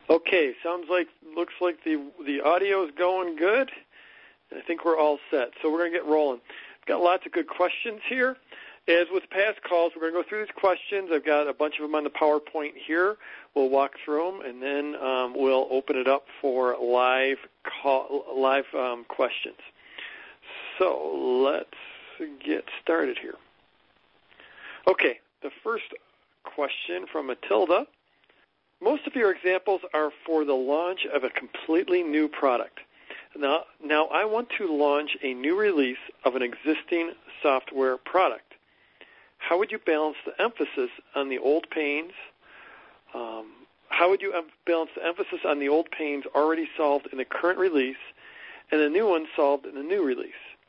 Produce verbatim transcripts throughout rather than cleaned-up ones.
Okay, sounds like, looks like the the audio is going good. I think we're all set, so we're going to get rolling. I've got lots of good questions here. As with past calls, we're going to go through these questions. I've got a bunch of them on the PowerPoint here. We'll walk through them, and then um, we'll open it up for live call, live um, questions. So let's get started here. Okay, the first question from Matilda. Most of your examples are for the launch of a completely new product. Now, now I want to launch a new release of an existing software product. How would you balance the emphasis on the old pains? Um, how would you em- balance the emphasis on the old pains already solved in the current release and the new ones solved in the new release?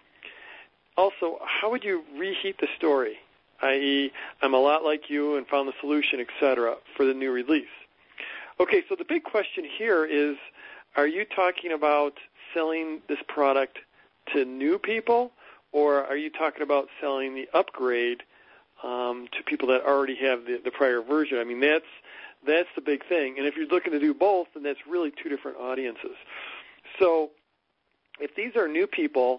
Also, how would you reheat the story, that is, I'm a lot like you and found the solution, et cetera, for the new release? Okay, so the big question here is, are you talking about selling this product to new people, or are you talking about selling the upgrade um, to people that already have the, the prior version? I mean, that's that's the big thing. And if you're looking to do both, then that's really two different audiences. So if these are new people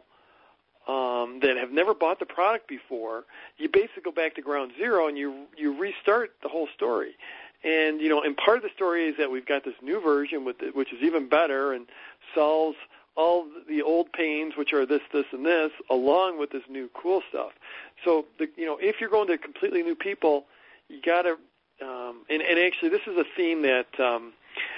um, that have never bought the product before, you basically go back to ground zero and you you restart the whole story. And, you know, and part of the story is that we've got this new version with it, which is even better and solves all the old pains, which are this, this, and this, along with this new cool stuff. So, the, you know, if you're going to completely new people, you got to, um, and, and actually this is a theme that um,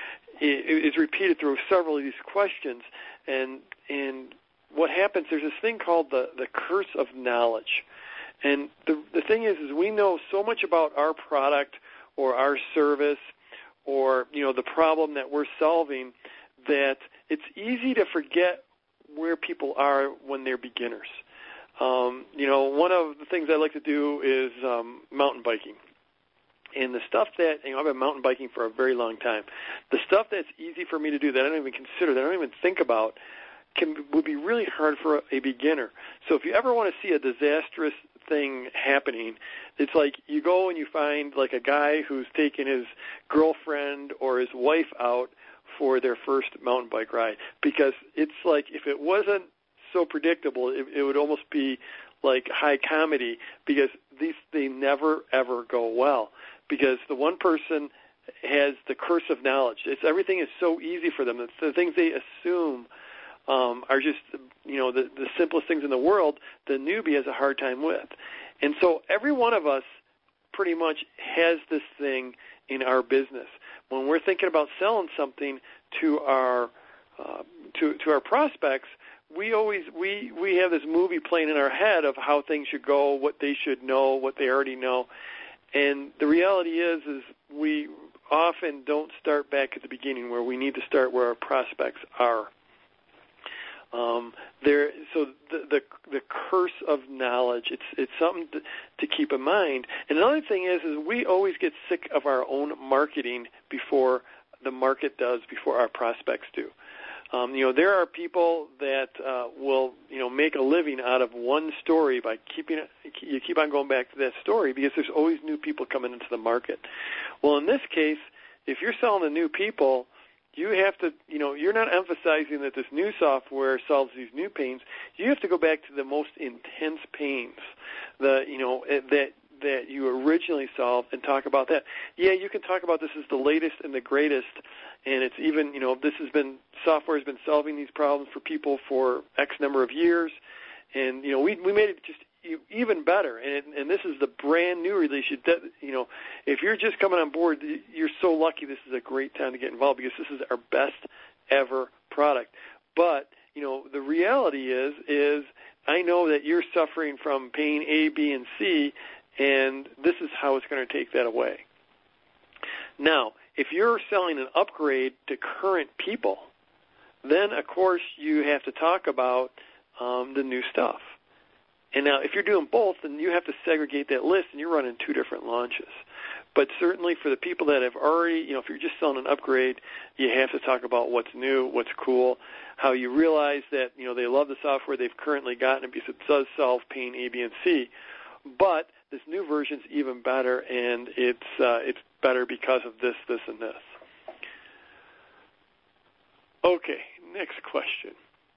is repeated through several of these questions. And and what happens, there's this thing called the, the curse of knowledge. And the the thing is, is we know so much about our product or our service, or, you know, the problem that we're solving, that it's easy to forget where people are when they're beginners. Um, you know, one of the things I like to do is um, mountain biking. And the stuff that, you know, I've been mountain biking for a very long time. The stuff that's easy for me to do that I don't even consider, that I don't even think about, can would be really hard for a, a beginner. So if you ever want to see a disastrous thing happening, it's like you go and you find like a guy who's taken his girlfriend or his wife out for their first mountain bike ride, because it's like if it wasn't so predictable, it, it would almost be like high comedy, because these they never ever go well, because the one person has the curse of knowledge. It's everything is so easy for them. It's the things they assume Um, are just, you know, the, the simplest things in the world, the newbie has a hard time with. And so every one of us pretty much has this thing in our business. When we're thinking about selling something to our uh, to to our prospects, we always we, we have this movie playing in our head of how things should go, what they should know, what they already know. And the reality is is we often don't start back at the beginning, where we need to start where our prospects are. Um, there, so the, the the curse of knowledge. It's it's something to, to keep in mind. And another thing is, is we always get sick of our own marketing before the market does, before our prospects do. Um, you know, there are people that uh, will you know make a living out of one story by keeping it. You keep on going back to that story because there's always new people coming into the market. Well, in this case, if you're selling to new people, you have to, you know, you're not emphasizing that this new software solves these new pains. You have to go back to the most intense pains, the, you know, that that you originally solved, and talk about that. Yeah, you can talk about this as the latest and the greatest, and it's even, you know, this has been, software has been solving these problems for people for X number of years, and, you know, we we made it just even better, and and this is the brand new release. You, you know, if you're just coming on board, you're so lucky. This is a great time to get involved, because this is our best ever product. But you know, the reality is is I know that you're suffering from pain A, B, and C, and this is how it's going to take that away. Now, if you're selling an upgrade to current people, then of course you have to talk about um, the new stuff. And now, if you're doing both, then you have to segregate that list, and you're running two different launches. But certainly for the people that have already, you know, if you're just selling an upgrade, you have to talk about what's new, what's cool, how you realize that, you know, they love the software they've currently gotten because it does solve pain A, B, and C. But this new version's even better, and it's uh, it's better because of this, this, and this. Okay, next question.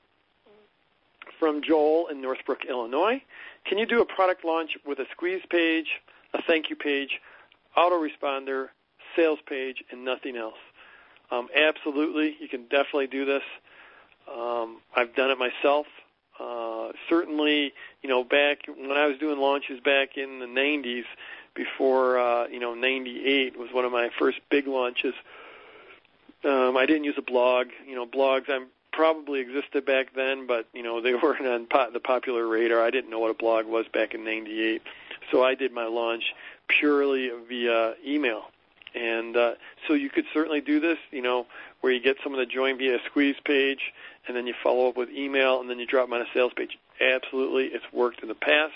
From Joel in Northbrook, Illinois. Can you do a product launch with a squeeze page, a thank you page, autoresponder, sales page, and nothing else? Um, absolutely. You can definitely do this. Um, I've done it myself. Uh, certainly, you know, back when I was doing launches back in the nineties, before, uh, you know, ninety-eight was one of my first big launches. Um, I didn't use a blog. You know, blogs I'm probably existed back then, but, you know, they weren't on po- the popular radar. I didn't know what a blog was back in ninety-eight. So I did my launch purely via email. And uh, so you could certainly do this, you know, where you get someone to join via a squeeze page, and then you follow up with email, and then you drop them on a sales page. Absolutely, it's worked in the past.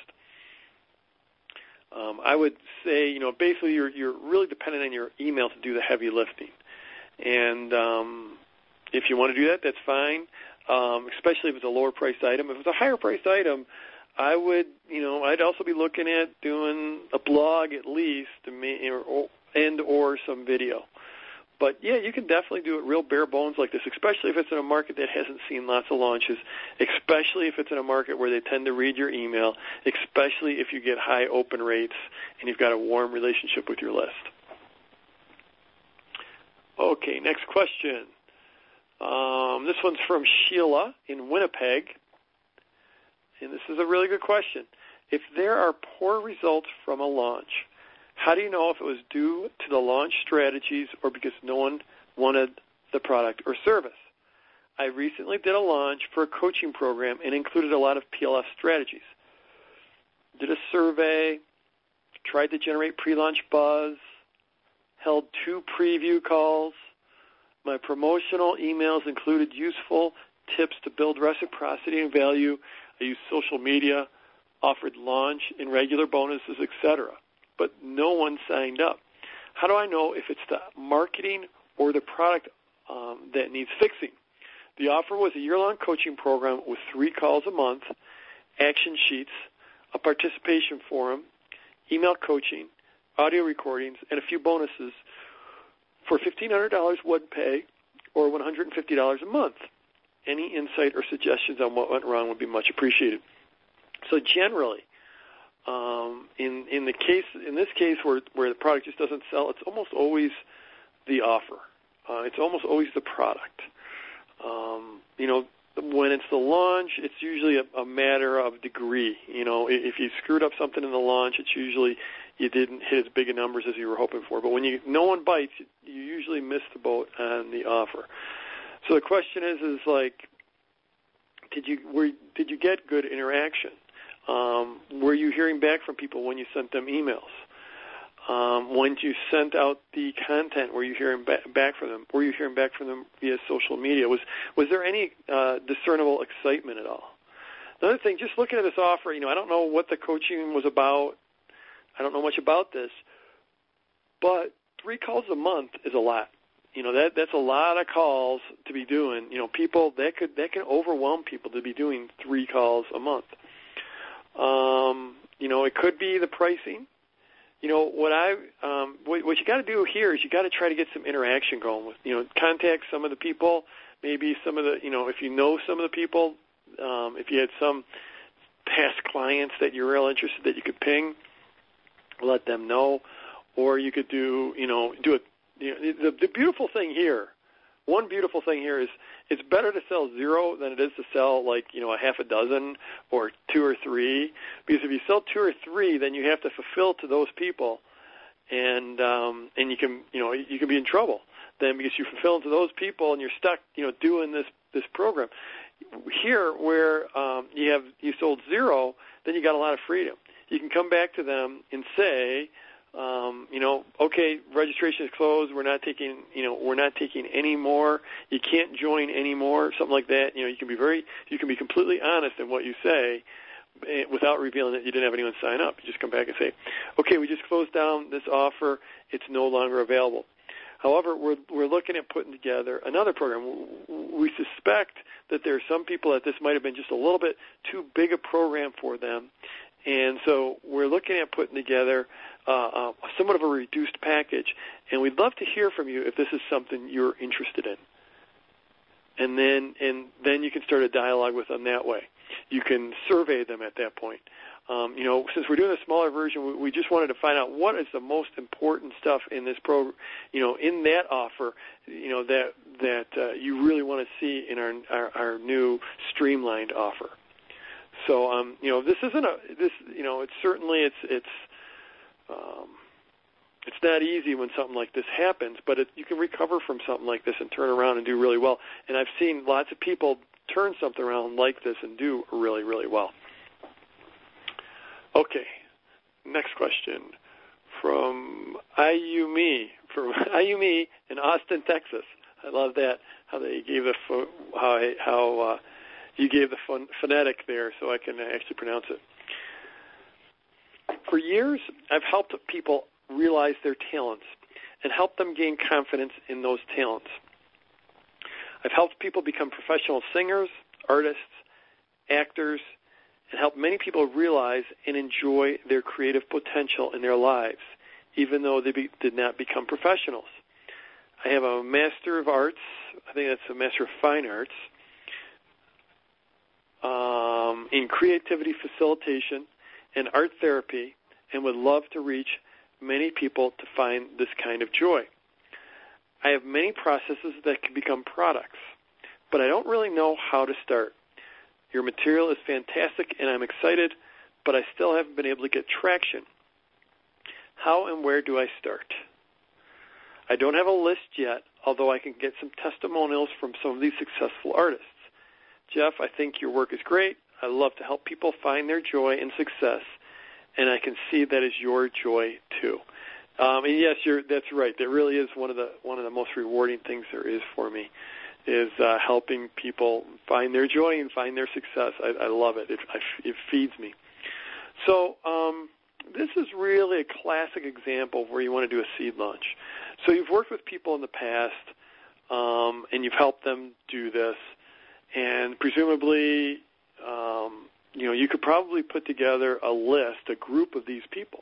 Um, I would say, you know, basically you're you're really dependent on your email to do the heavy lifting. And um, if you want to do that, that's fine, um, especially if it's a lower-priced item. If it's a higher-priced item, I would, you know, I'd also be looking at doing a blog at least, to me, or, and or some video. But, yeah, you can definitely do it real bare bones like this, especially if it's in a market that hasn't seen lots of launches, especially if it's in a market where they tend to read your email, especially if you get high open rates and you've got a warm relationship with your list. Okay, next question. Um, this one's from Sheila in Winnipeg, and this is a really good question. If there are poor results from a launch, how do you know if it was due to the launch strategies or because no one wanted the product or service? I recently did a launch for a coaching program and included a lot of P L F strategies. Did a survey, tried to generate pre-launch buzz, held two preview calls. My promotional emails included useful tips to build reciprocity and value. I used social media, offered launch and regular bonuses, et cetera. But no one signed up. How do I know if it's the marketing or the product um, that needs fixing? The offer was a year-long coaching program with three calls a month, action sheets, a participation forum, email coaching, audio recordings, and a few bonuses for fifteen hundred dollars one pay or one hundred fifty dollars a month. Any insight or suggestions on what went wrong would be much appreciated. So generally, Um, in in the case in this case where where the product just doesn't sell, it's almost always the offer. Uh, it's almost always the product. Um, you know, when it's the launch, it's usually a, a matter of degree. You know, if you screwed up something in the launch, it's usually you didn't hit as big a numbers as you were hoping for. But when you no one bites, you usually miss the boat on the offer. So the question is, is like, did you were did you get good interaction? Um, were you hearing back from people when you sent them emails? Um, when you sent out the content, were you hearing ba- back from them? Were you hearing back from them via social media? Was was there any uh, discernible excitement at all? Another thing, just looking at this offer, you know, I don't know what the coaching was about. I don't know much about this, but three calls a month is a lot. You know, that that's a lot of calls to be doing. You know, people that could that can overwhelm people to be doing three calls a month. Um, you know, it could be the pricing. You know, what I um, what, what you got to do here is you got to try to get some interaction going with. You know, contact some of the people. Maybe some of the, you know, if you know some of the people, um, if you had some past clients that you're real interested that you could ping, let them know, or you could do, you know, do it. You know, the, the beautiful thing here, one beautiful thing here is it's better to sell zero than it is to sell like, you know, a half a dozen or two or three. Because if you sell two or three, then you have to fulfill to those people, and um, and you can, you know, you can be in trouble then because you fulfill to those people and you're stuck, you know, doing this this program. Here, where um, you have you sold zero, then you got a lot of freedom. You can come back to them and say, Um, you know, okay, registration is closed. We're not taking, you know, we're not taking any more. You can't join anymore. Something like that. You know, you can be very, you can be completely honest in what you say, without revealing that you didn't have anyone sign up. You just come back and say, okay, we just closed down this offer. It's no longer available. However, we're we're looking at putting together another program. We suspect that there are some people that this might have been just a little bit too big a program for them, and so we're looking at putting together Uh, uh, somewhat of a reduced package, and we'd love to hear from you if this is something you're interested in. and then and then you can start a dialogue with them that way. You can survey them at that point. Um, you know, since we're doing a smaller version, we, we just wanted to find out what is the most important stuff in this program, you know, in that offer, you know, that that uh, you really want to see in our, our our new streamlined offer. So, um, you know, this isn't a this, you know, it's certainly it's it's um, it's not easy when something like this happens, but it, you can recover from something like this and turn around and do really well. And I've seen lots of people turn something around like this and do really, really well. Okay, next question from Ayumi, from Ayumi in Austin, Texas. I love that, how they gave the how how uh, you gave the phon- phonetic there, so I can actually pronounce it. For years, I've helped people realize their talents and help them gain confidence in those talents. I've helped people become professional singers, artists, actors, and help many people realize and enjoy their creative potential in their lives, even though they be, did not become professionals. I have a Master of Arts, I think that's a Master of Fine Arts, um, in creativity facilitation and art therapy, and would love to reach many people to find this kind of joy. I have many processes that can become products, but I don't really know how to start. Your material is fantastic, and I'm excited, but I still haven't been able to get traction. How and where do I start? I don't have a list yet, although I can get some testimonials from some of these successful artists. Jeff, I think your work is great. I love to help people find their joy and success, and I can see that is your joy too. Um, and yes, you're, that's right. That really is one of the one of the most rewarding things there is for me, is uh, helping people find their joy and find their success. I, I love it. It, I, it feeds me. So um, this is really a classic example of where you want to do a seed launch. So you've worked with people in the past, um, and you've helped them do this, and presumably, um, you know, you could probably put together a list, a group of these people.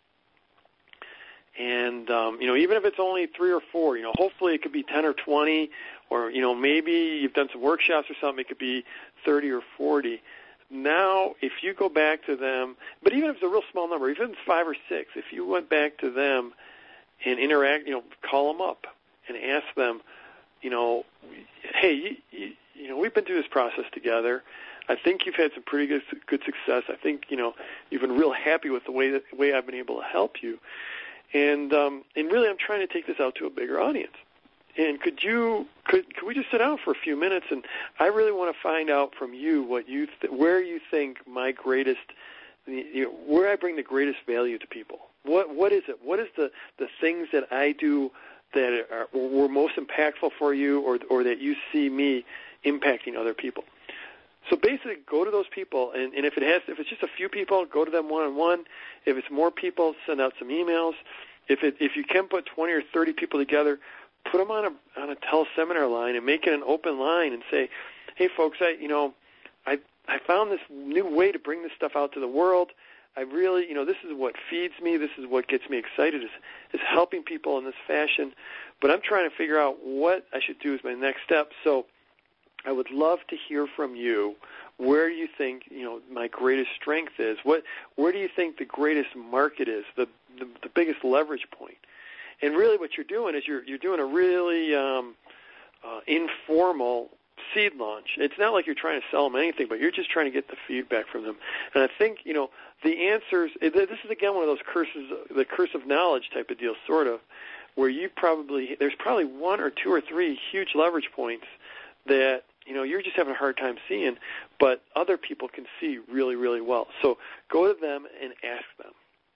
And, um, you know, even if it's only three or four, you know, hopefully it could be ten or twenty, or, you know, maybe you've done some workshops or something, it could be thirty or forty. Now, if you go back to them, but even if it's a real small number, even if it's five or six, if you went back to them and interact, you know, call them up and ask them, you know, hey, you, you, you know, we've been through this process together. I think you've had some pretty good, good success. I think, you know, you've been real happy with the way that the way I've been able to help you. And um, and really, I'm trying to take this out to a bigger audience. And could you could could we just sit down for a few minutes? And I really want to find out from you what you th- where you think my greatest, you know, where I bring the greatest value to people. What what is it? What is the, the things that I do that are, were most impactful for you, or or that you see me impacting other people? So basically, go to those people, and, and if it has, if it's just a few people, go to them one on one. If it's more people, send out some emails. If it, if you can put twenty or thirty people together, put them on a on a teleseminar line and make it an open line and say, hey folks, I you know, I I found this new way to bring this stuff out to the world. I really, you know, this is what feeds me. This is what gets me excited, is is helping people in this fashion. But I'm trying to figure out what I should do as my next step. So I would love to hear from you. Where do you think, you know, my greatest strength is? What, where do you think the greatest market is? The, the the biggest leverage point? And really, what you're doing is you're you're doing a really um, uh, informal seed launch. It's not like you're trying to sell them anything, but you're just trying to get the feedback from them. And I think, you know, the answers. This is again one of those curses, the curse of knowledge type of deal, sort of, where you probably there's probably one or two or three huge leverage points that, you know, you're just having a hard time seeing, but other people can see really, really well. So go to them and ask them.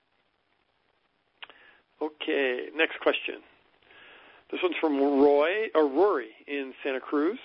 Okay, next question. This one's from Roy or Rory in Santa Cruz.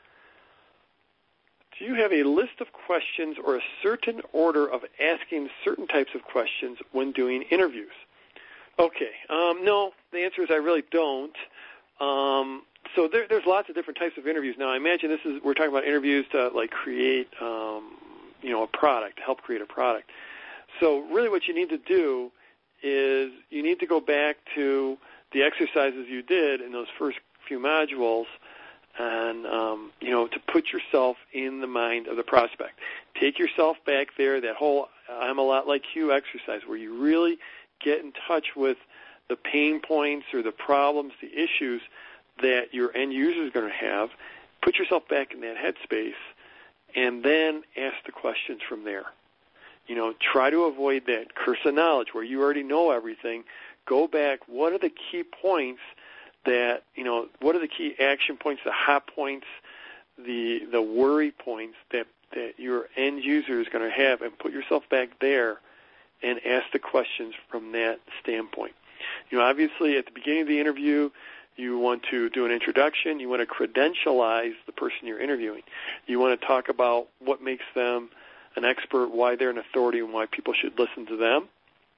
Do you have a list of questions or a certain order of asking certain types of questions when doing interviews? Okay, um, no, the answer is I really don't. Um, So there, there's lots of different types of interviews. Now, I imagine this is we're talking about interviews to like create, um, you know, a product, to help create a product. So really, what you need to do is you need to go back to the exercises you did in those first few modules and, um, you know, to put yourself in the mind of the prospect. Take yourself back there, that whole I'm a lot like you exercise, where you really get in touch with the pain points or the problems, the issues that your end user is going to have. Put yourself back in that headspace, and then ask the questions from there. You know, try to avoid that curse of knowledge where you already know everything. Go back. What are the key points that, you know, what are the key action points, the hot points, the the worry points that, that your end user is going to have, and put yourself back there and ask the questions from that standpoint. You know, obviously at the beginning of the interview, you want to do an introduction. You want to credentialize the person you're interviewing. You want to talk about what makes them an expert, why they're an authority, and why people should listen to them.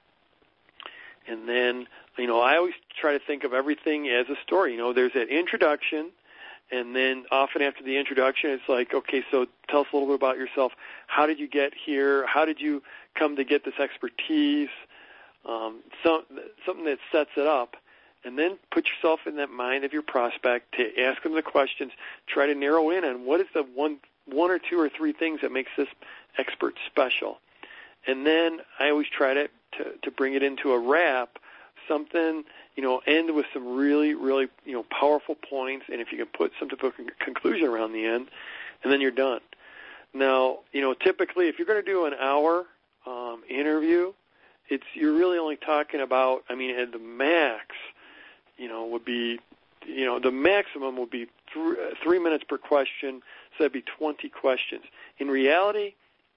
And then, you know, I always try to think of everything as a story. You know, there's that introduction, and then often after the introduction, it's like, okay, so tell us a little bit about yourself. How did you get here? How did you come to get this expertise? Um, some, something that sets it up. And then put yourself in that mind of your prospect to ask them the questions. Try to narrow in on what is the one, one or two or three things that makes this expert special. And then I always try to, to, to bring it into a wrap, something, you know, end with some really, really, you know, powerful points. And if you can put some type of conclusion around the end, and then you're done. Now, you know, typically if you're going to do an hour um, interview, it's you're really only talking about, I mean, at the max, you know, would be, you know, the maximum would be th- three minutes per question, so that'd be twenty questions. In reality,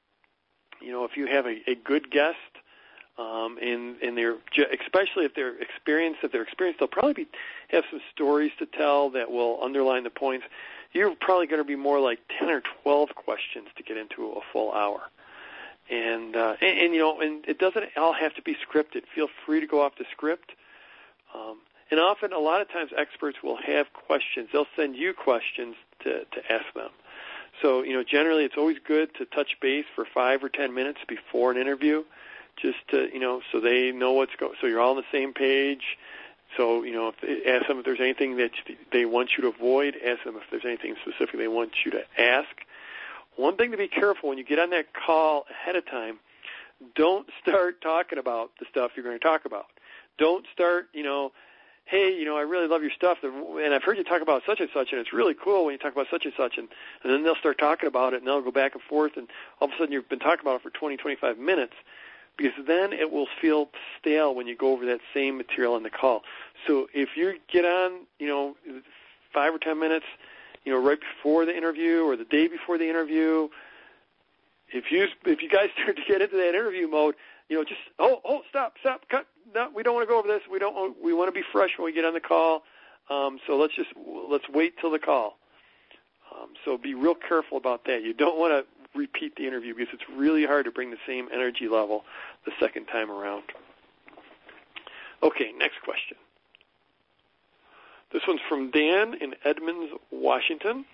you know, if you have a, a good guest, um, and, and they're, especially if they're experienced, if they're experienced, they'll probably be, have some stories to tell that will underline the points. You're probably going to be more like ten or twelve questions to get into a full hour. And, uh, and, and, you know, and it doesn't all have to be scripted. Feel free to go off the script. Um, And often, a lot of times, experts will have questions. They'll send you questions to, to ask them. So, you know, generally it's always good to touch base for five or ten minutes before an interview, just to, you know, so they know what's going, so you're all on the same page. So, you know, if, ask them if there's anything that they want you to avoid. Ask them if there's anything specific they want you to ask. One thing to be careful when you get on that call ahead of time, don't start talking about the stuff you're going to talk about. Don't start, you know, hey, you know, I really love your stuff, and I've heard you talk about such and such, and it's really cool when you talk about such and such, and, and then they'll start talking about it, and they'll go back and forth, and all of a sudden you've been talking about it for twenty, twenty-five minutes, because then it will feel stale when you go over that same material on the call. So if you get on, you know, five or ten minutes, you know, right before the interview or the day before the interview, if you if you guys start to get into that interview mode, you know, just, oh, oh, stop, stop, cut. No, we don't want to go over this. We don't. We want to be fresh when we get on the call. Um, so let's just let's wait till the call. Um, so be real careful about that. You don't want to repeat the interview because it's really hard to bring the same energy level the second time around. Okay, next question. This one's from Dan in Edmonds, Washington.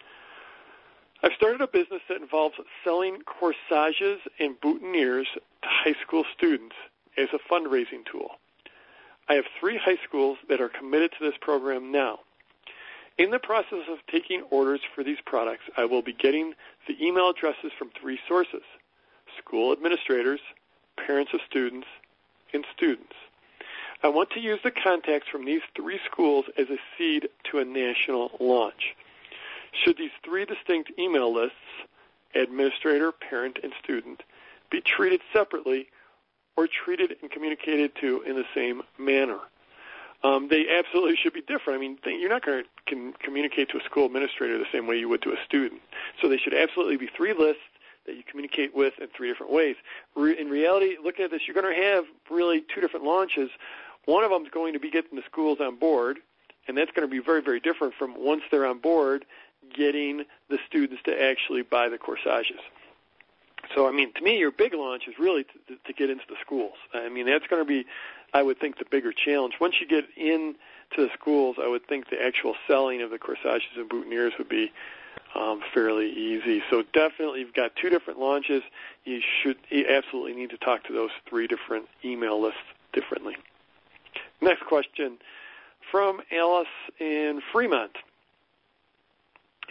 I've started a business that involves selling corsages and boutonnieres to high school students as a fundraising tool. I have three high schools that are committed to this program now. In the process of taking orders for these products, I will be getting the email addresses from three sources: school administrators, parents of students, and students. I want to use the contacts from these three schools as a seed to a national launch. Should these three distinct email lists, administrator, parent, and student, be treated separately or treated and communicated to in the same manner? Um, they absolutely should be different. I mean, they, you're not going to can communicate to a school administrator the same way you would to a student. So they should absolutely be three lists that you communicate with in three different ways. Re- in reality, looking at this, you're going to have really two different launches. One of them is going to be getting the schools on board, and that's going to be very, very different from once they're on board, getting the students to actually buy the corsages. So, I mean, to me, your big launch is really to, to get into the schools. I mean, that's going to be, I would think, the bigger challenge. Once you get into the schools, I would think the actual selling of the corsages and boutonnieres would be um, fairly easy. So definitely, you've got two different launches. You should you absolutely need to talk to those three different email lists differently. Next question from Alice in Fremont.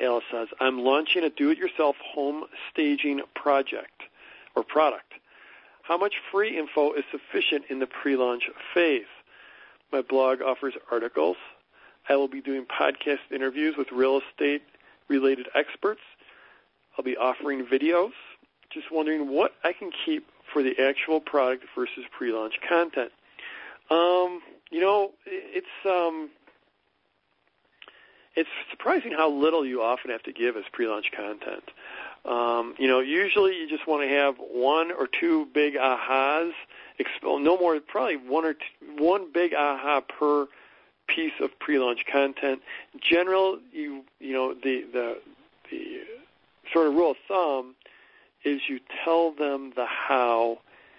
Alice says, I'm launching a do-it-yourself home staging project or product. How much free info is sufficient in the pre-launch phase? My blog offers articles. I will be doing podcast interviews with real estate-related experts. I'll be offering videos. Just wondering what I can keep for the actual product versus pre-launch content. Um, you know, it's um, it's surprising how little you often have to give as pre-launch content. Um, you know, usually you just want to have one or two big ahas, no more, probably one or two, one big aha per piece of pre-launch content. In general, you you know the the the sort of rule of thumb is you tell them the how.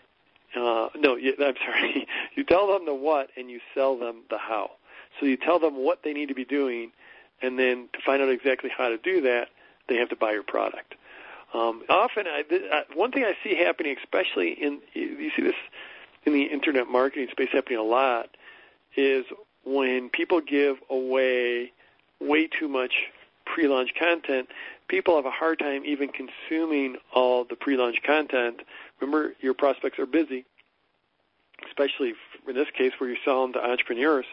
Uh, no, you, I'm sorry. You tell them the what, and you sell them the how. So you tell them what they need to be doing, and then to find out exactly how to do that, they have to buy your product. Um, often, I, I, one thing I see happening, especially in, you see this in the internet marketing space happening a lot, is when people give away way too much pre-launch content, people have a hard time even consuming all the pre-launch content. Remember, your prospects are busy, especially in this case where you're selling to entrepreneurs.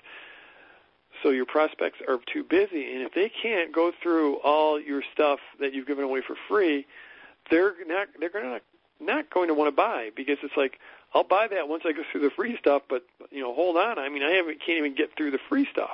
So your prospects are too busy, and if they can't go through all your stuff that you've given away for free, they're not they're gonna not going to want to buy, because it's like, I'll buy that once I go through the free stuff, but you know, hold on, I mean, I haven't can't even get through the free stuff.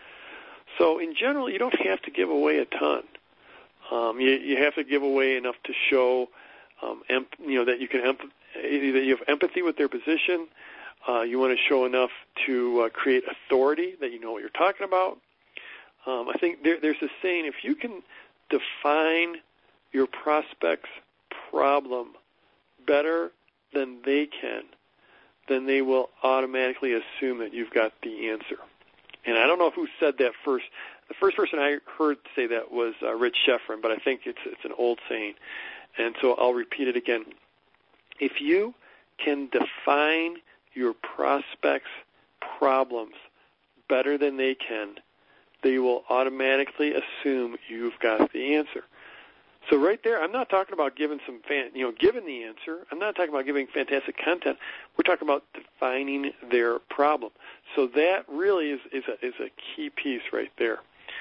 So in general, you don't have to give away a ton. Um, you, you have to give away enough to show, um, emp, you know, that you can emp- that you have empathy with their position. Uh, you want to show enough to uh, create authority, that you know what you're talking about. Um, I think there, there's a saying: if you can define your prospect's problem better than they can, then they will automatically assume that you've got the answer. And I don't know who said that first. The first person I heard say that was uh, Rich Schefren, but I think it's it's an old saying, and so I'll repeat it again. If you can define your prospects' problems better than they can, they will automatically assume you've got the answer. So right there, I'm not talking about giving some fan, you know, giving the answer. I'm not talking about giving fantastic content. We're talking about defining their problem. So that really is is a, is a key piece right there.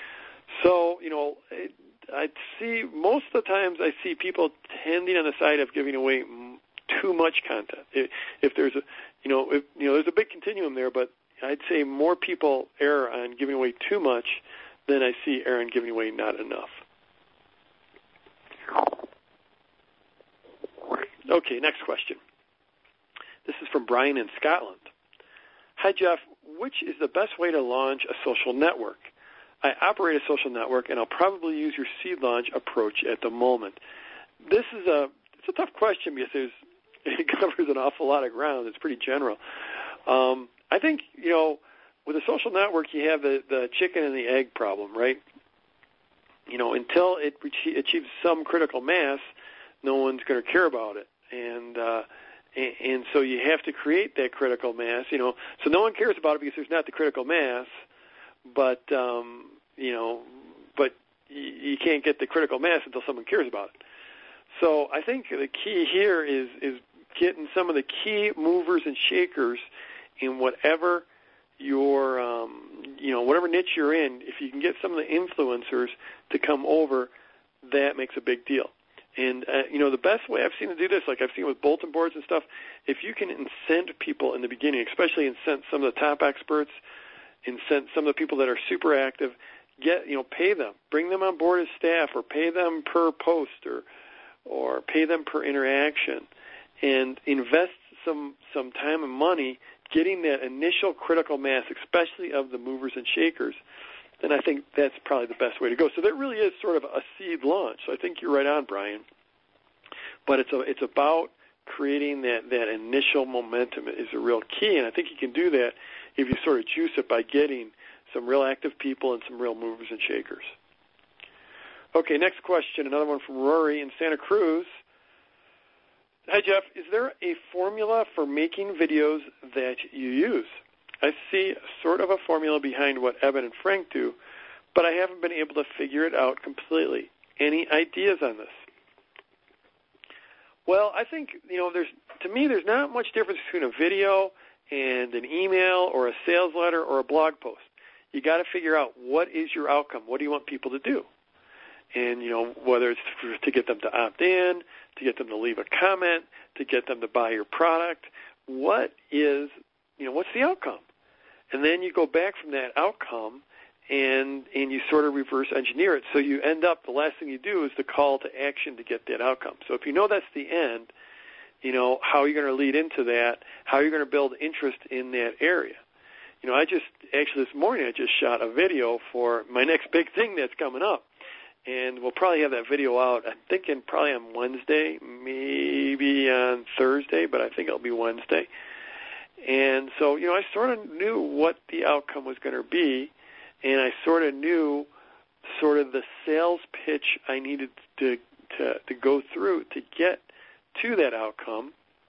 So, you know, it, I see most of the times I see people tending on the side of giving away too much content. If, if there's a, you know, if, you know, there's a big continuum there, but I'd say more people err on giving away too much than I see err on giving away not enough. Okay, next question. This is from Brian in Scotland. Hi, Jeff. Which is the best way to launch a social network? I operate a social network, and I'll probably use your seed launch approach at the moment. This is a it's a tough question because there's, it covers an awful lot of ground. It's pretty general. Um, I think, you know, with a social network, you have the, the chicken and the egg problem, right? You know, until it achieves some critical mass, no one's going to care about it. And, uh, and and so you have to create that critical mass, you know. So no one cares about it because there's not the critical mass, but, um, you know, but you, you can't get the critical mass until someone cares about it. So I think the key here is, is getting some of the key movers and shakers in whatever your, um, you know, whatever niche you're in. If you can get some of the influencers to come over, that makes a big deal. And, uh, you know, the best way I've seen to do this, like I've seen with bulletin boards and stuff, if you can incent people in the beginning, especially incent some of the top experts, incent some of the people that are super active, get, you know, pay them. Bring them on board as staff, or pay them per post, or or pay them per interaction, and invest some some time and money getting that initial critical mass, especially of the movers and shakers, then I think that's probably the best way to go. So that really is sort of a seed launch. So I think you're right on, Brian. But it's a, it's about creating that, that initial momentum is a real key, and I think you can do that if you sort of juice it by getting some real active people and some real movers and shakers. Okay, next question, another one from Rory in Santa Cruz. Hi, Jeff. Is there a formula for making videos that you use? I see sort of a formula behind what Evan and Frank do, but I haven't been able to figure it out completely. Any ideas on this? Well, I think, you know, there's to me, there's not much difference between a video and an email or a sales letter or a blog post. You got to figure out what is your outcome. What do you want people to do? And, you know, whether it's for, to get them to opt in, to get them to leave a comment, to get them to buy your product, what is, you know, what's the outcome? And then you go back from that outcome and and you sort of reverse engineer it. So you end up, the last thing you do is the call to action to get that outcome. So if you know that's the end, you know, how are you going to lead into that? How are you going to build interest in that area? You know, I just, actually this morning I just shot a video for my next big thing that's coming up. And we'll probably have that video out, I'm thinking probably on Wednesday, maybe on Thursday, but I think it'll be Wednesday. And so, you know, I sort of knew what the outcome was going to be, and I sort of knew sort of the sales pitch I needed to, to, to go through to get to that outcome.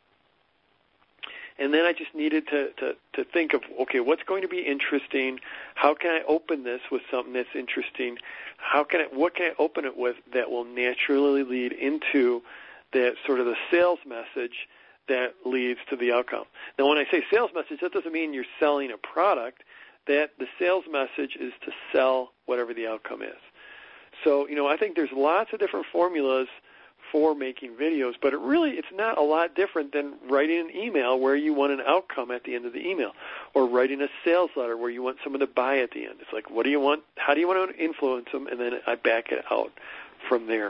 And then I just needed to, to, to think of, okay, what's going to be interesting? How can I open this with something that's interesting? How can I, what can I open it with that will naturally lead into that sort of the sales message that leads to the outcome? Now, when I say sales message, that doesn't mean you're selling a product. That the sales message is to sell whatever the outcome is. So, you know, I think there's lots of different formulas for making videos, but it really, it's not a lot different than writing an email where you want an outcome at the end of the email, or writing a sales letter where you want someone to buy at the end. It's like, what do you want? How do you want to influence them? And then I back it out from there.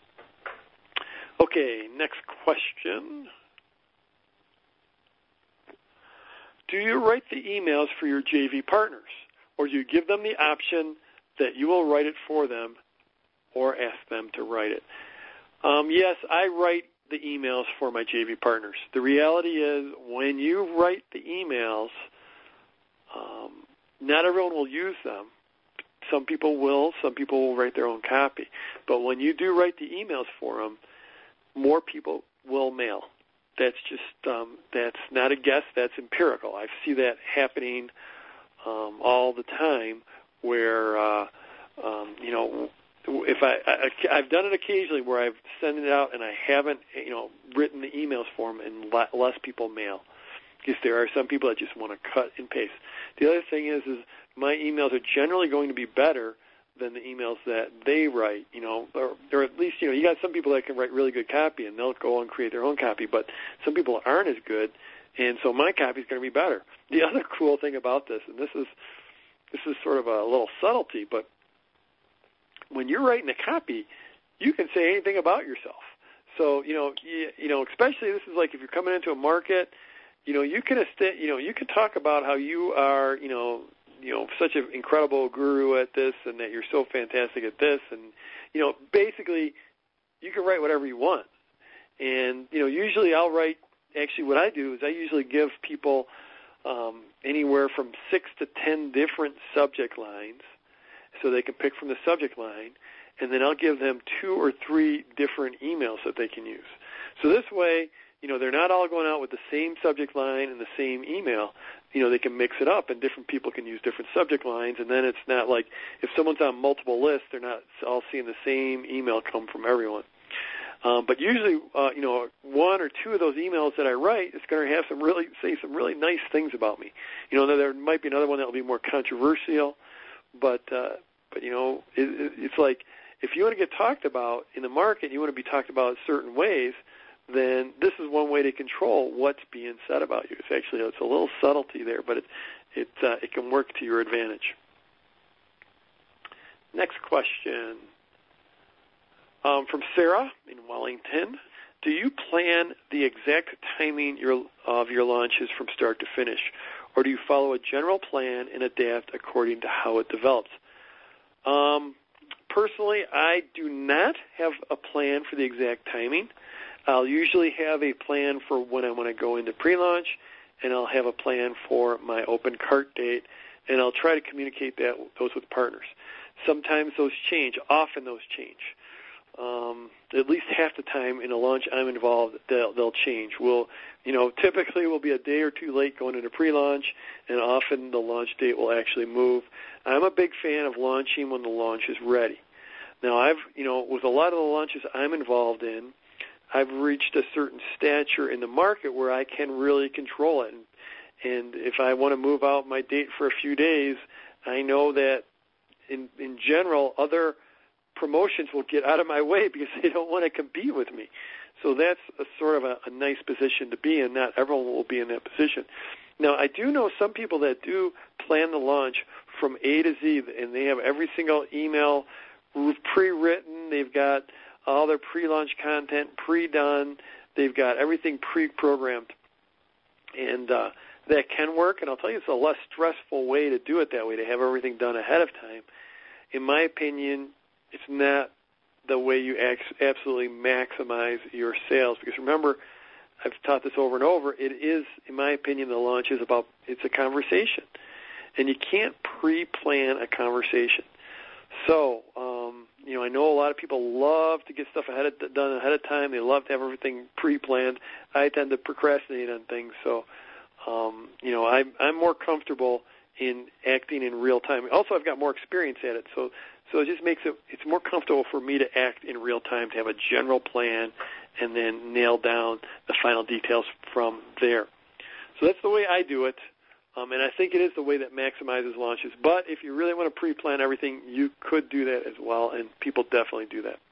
Okay, next question. Do you write the emails for your J V partners, or do you give them the option that you will write it for them or ask them to write it? Um, yes, I write the emails for my J V partners. The reality is when you write the emails, um, not everyone will use them. Some people will. Some people will write their own copy. But when you do write the emails for them, more people will mail. That's just, um, that's not a guess. That's empirical. I see that happening um, all the time where, uh, um, you know, if I, I, I've done it occasionally where I've sent it out and I haven't, you know, written the emails for them, and less people mail, because there are some people that just want to cut and paste. The other thing is, is my emails are generally going to be better than the emails that they write, you know, or, or at least, you know, you got some people that can write really good copy and they'll go and create their own copy, but some people aren't as good, and so my copy is going to be better. The other cool thing about this, and this is this is sort of a little subtlety, but when you're writing a copy, you can say anything about yourself. So, you know, you, you know, especially this is like if you're coming into a market, you know, you can, you know, you can talk about how you are, you know, you know, such an incredible guru at this, and that you're so fantastic at this, and, you know, basically you can write whatever you want. And, you know, usually I'll write, actually what I do is I usually give people um, anywhere from six to ten different subject lines, so they can pick from the subject line, and then I'll give them two or three different emails that they can use. So this way, you know, they're not all going out with the same subject line and the same email. You know, they can mix it up, and different people can use different subject lines, and then it's not like if someone's on multiple lists, they're not all seeing the same email come from everyone. Um, but usually, uh, you know, one or two of those emails that I write is going to have some really, say some really nice things about me. You know, there might be another one that will be more controversial, but, uh, but you know, it, it's like if you want to get talked about in the market, you want to be talked about certain ways, then this is one way to control what's being said about you. It's actually, it's a little subtlety there, but it, it, uh, it can work to your advantage. Next question. Um, from Sarah in Wellington, do you plan the exact timing your, of your launches from start to finish, or do you follow a general plan and adapt according to how it develops? Um, personally, I do not have a plan for the exact timing. I'll usually have a plan for when I want to go into pre-launch, and I'll have a plan for my open cart date, and I'll try to communicate that those with partners. Sometimes those change. Often those change. um, at least half the time in a launch I'm involved, they'll, they'll change. We'll, you know, typically we'll be a day or two late going into pre-launch, and often the launch date will actually move. I'm a big fan of launching when the launch is ready. Now, I've, you know, with a lot of the launches I'm involved in, I've reached a certain stature in the market where I can really control it. And, and if I want to move out my date for a few days, I know that in, in general, other promotions will get out of my way because they don't want to compete with me. So that's a sort of a, a nice position to be in. Not everyone will be in that position. Now, I do know some people that do plan the launch from A to Z, and they have every single email pre-written. They've got all their pre-launch content pre-done. They've got everything pre-programmed. And uh, that can work, and I'll tell you it's a less stressful way to do it that way, to have everything done ahead of time. In my opinion, it's not the way you absolutely maximize your sales. Because remember, I've taught this over and over, it is, in my opinion, the launch is about, it's a conversation. And you can't pre-plan a conversation. So, um, you know, I know a lot of people love to get stuff ahead of, done ahead of time. They love to have everything pre-planned. I tend to procrastinate on things. So, um, you know, I'm, I'm more comfortable in acting in real time. Also, I've got more experience at it. So, so it just makes it, it's more comfortable for me to act in real time, to have a general plan and then nail down the final details from there. So that's the way I do it. Um, and I think it is the way that maximizes launches. But if you really want to pre-plan everything, you could do that as well, and people definitely do that.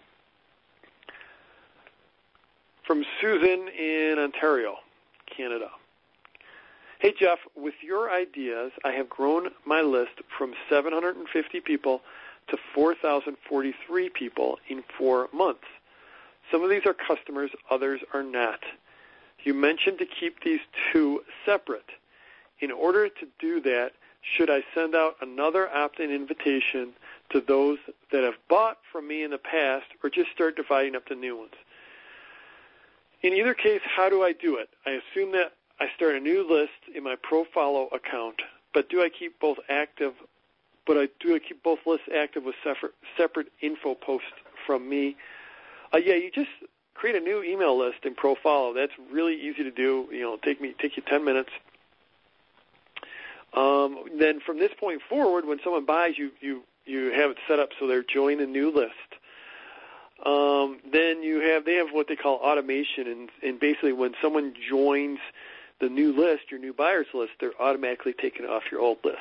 From Susan in Ontario, Canada. Hey, Jeff, with your ideas, I have grown my list from seven hundred fifty people to four thousand forty-three people in four months. Some of these are customers, others are not. You mentioned to keep these two separate. In order to do that, should I send out another opt-in invitation to those that have bought from me in the past, or just start dividing up the new ones? In either case, how do I do it? I assume that I start a new list in my ProFollow account, but do I keep both active? But I do I keep both lists active with separate, separate info posts from me? Uh, yeah, you just create a new email list in ProFollow. That's really easy to do. You know, take me take you ten minutes. Um, then from this point forward, when someone buys, you, you, you have it set up so they're joining a new list. Um, then you have they have what they call automation, and, and basically when someone joins the new list, your new buyers list, they're automatically taken off your old list.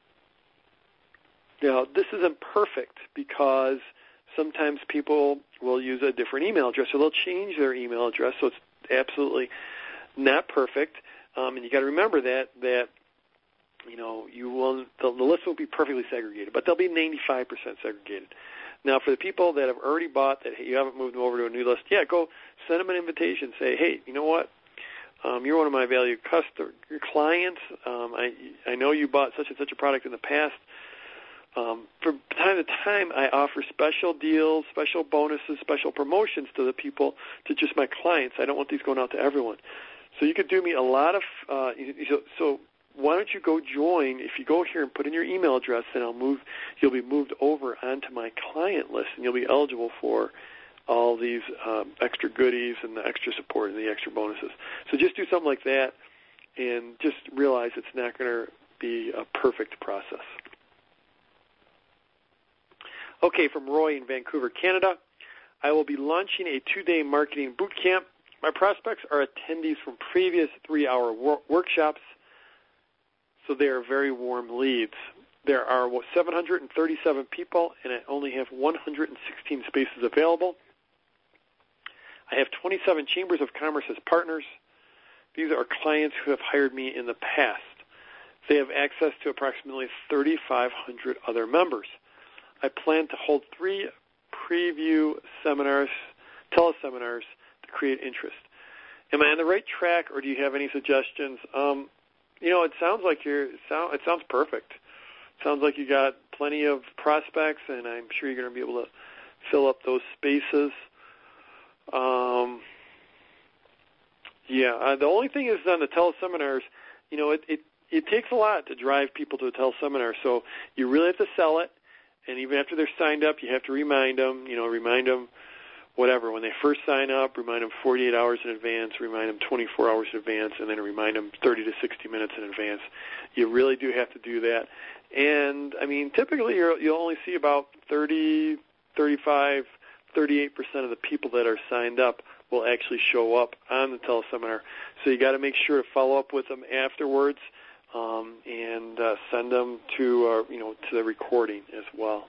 Now, this isn't perfect because sometimes people will use a different email address, or they'll change their email address, so it's absolutely not perfect. Um, and you got to remember that that. You know, you will the, the list will be perfectly segregated, but they'll be ninety-five percent segregated. Now, for the people that have already bought that you haven't moved them over to a new list, yeah, go send them an invitation. Say, hey, you know what? Um, you're one of my valued customer your clients. Um, I I know you bought such and such a product in the past. Um, from time to time, I offer special deals, special bonuses, special promotions to the people, to just my clients. I don't want these going out to everyone. So you could do me a lot of uh, so. so why don't you go join? If you go here and put in your email address, then I'll move. You'll be moved over onto my client list, and you'll be eligible for all these um, extra goodies and the extra support and the extra bonuses. So just do something like that, and just realize it's not going to be a perfect process. Okay, from Roy in Vancouver, Canada. I will be launching a two-day marketing boot camp. My prospects are attendees from previous three-hour wor- workshops. So they are very warm leads. There are seven hundred thirty-seven people, and I only have one hundred sixteen spaces available. I have twenty-seven chambers of commerce as partners. These are clients who have hired me in the past. They have access to approximately thirty-five hundred other members. I plan to hold three preview seminars, teleseminars, to create interest. Am I on the right track, or do you have any suggestions? Um, You know, it sounds like you're. It sounds perfect. It sounds like you got plenty of prospects, and I'm sure you're going to be able to fill up those spaces. Um, yeah, uh, the only thing is on the teleseminars, you know, it, it it takes a lot to drive people to a teleseminar. So you really have to sell it, and even after they're signed up, you have to remind them, you know, remind them whatever. When they first sign up, remind them forty-eight hours in advance, remind them twenty-four hours in advance, and then remind them thirty to sixty minutes in advance. You really do have to do that. And, I mean, typically you're, you'll only see about thirty, thirty-five, thirty-eight percent of the people that are signed up will actually show up on the teleseminar. So you got to make sure to follow up with them afterwards um, and uh, send them to, uh, you know, to the recording as well.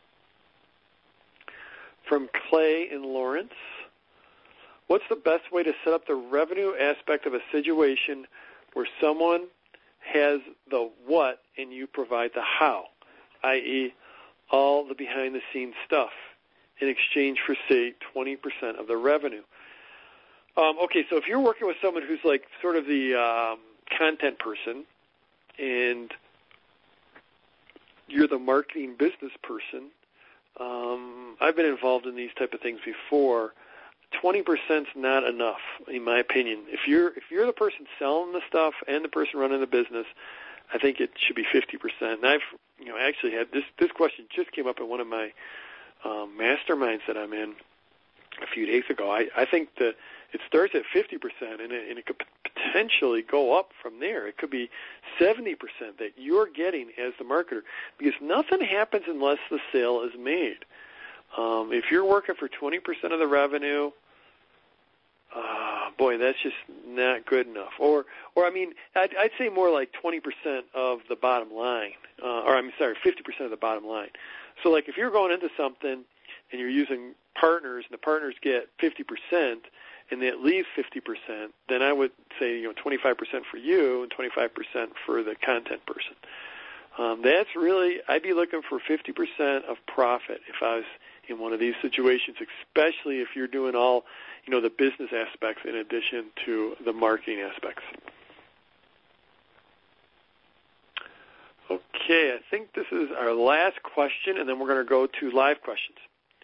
From Clay in Lawrence, what's the best way to set up the revenue aspect of a situation where someone has the what and you provide the how, that is all the behind-the-scenes stuff, in exchange for, say, twenty percent of the revenue? Um, okay, so if you're working with someone who's like sort of the um, content person and you're the marketing business person, um, I've been involved in these type of things before. twenty percent is not enough, in my opinion. If you're if you're the person selling the stuff and the person running the business, I think it should be fifty percent. And I've you know actually had this this question just came up in one of my um, masterminds that I'm in a few days ago. I, I think that it starts at fifty percent, and it, and it could potentially go up from there. It could be seventy percent that you're getting as the marketer, because nothing happens unless the sale is made. Um, if you're working for twenty percent of the revenue, uh, boy, that's just not good enough. Or, or I mean, I'd, I'd say more like twenty percent of the bottom line, uh, or I'm sorry, fifty percent of the bottom line. So, like, if you're going into something and you're using partners, and the partners get fifty percent, and that leaves fifty percent, then I would say, you know, twenty-five percent for you and twenty-five percent for the content person. Um, that's really, I'd be looking for fifty percent of profit if I was in one of these situations, especially if you're doing all, you know, the business aspects in addition to the marketing aspects. Okay, I think this is our last question, and then we're going to go to live questions.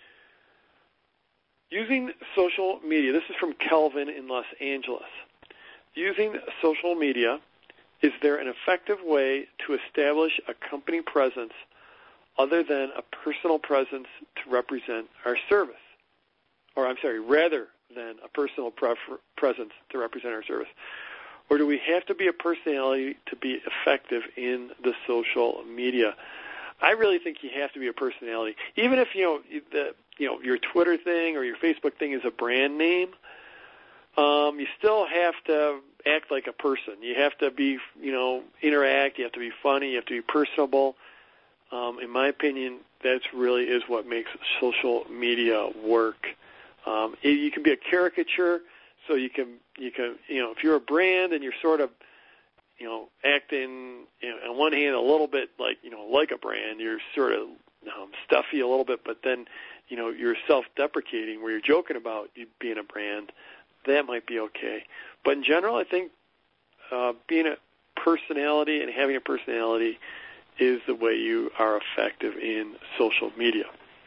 Using social media, this is from Kelvin in Los Angeles. Using social media, is there an effective way to establish a company presence other than a personal presence to represent our service? Or, I'm sorry, rather than a personal prefer- presence to represent our service? Or do we have to be a personality to be effective in the social media? I really think you have to be a personality. Even if, you know, the, you know, your Twitter thing or your Facebook thing is a brand name, um, you still have to act like a person. You have to be, you know, interact. You have to be funny. You have to be personable. Um, in my opinion, that really is what makes social media work. Um, it, you can be a caricature, so you can, you can, you know, if you're a brand and you're sort of, you know, acting, you know, on one hand a little bit like, you know, like a brand, you're sort of um, stuffy a little bit, but then, you know, you're self-deprecating where you're joking about you being a brand. That might be okay. But in general, I think uh, being a personality and having a personality is the way you are effective in social media.